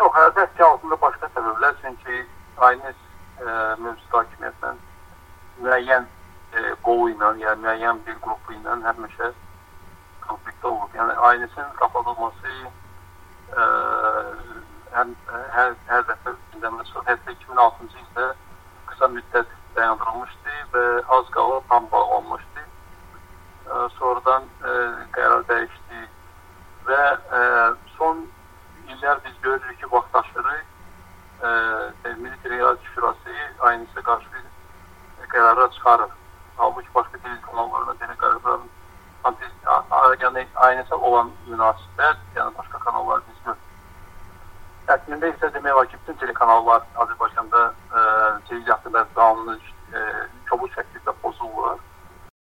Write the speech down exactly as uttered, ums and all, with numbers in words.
Yox, hərdə ki, altında başqa səbəblər, çünki Aynes e, mövcud hakimiyyətlə müəyyən e, qolu ilə, yəni müəyyən bir qrupu ilə həmişə konfliktdə olub. Yəni Aynes'in kapatılması e, hər, hər, hər dəfə gündəmə çıxır. Hətta iki min altıncı ildə qısa müddət dayandırılmışdı və az qalıb tam bağlanmışdı. E, sonradan e, qərar dəyişdi və e, son illər biz görürük ki, vaxtaşırı e, Milli Riyazi Şurası Aynes'e qarşı bir qərara çıxarır. Halbuki başqa televiziya kanallarına belə qərarların yəni Aynes'e olan münasibət, yəni başqa kanallar biz görürük. Əslində isə demək var ki, bütün telekanallar Azərbaycanda e, televiziya haqqında qanunu e, çobuk şəkildə pozulurlar.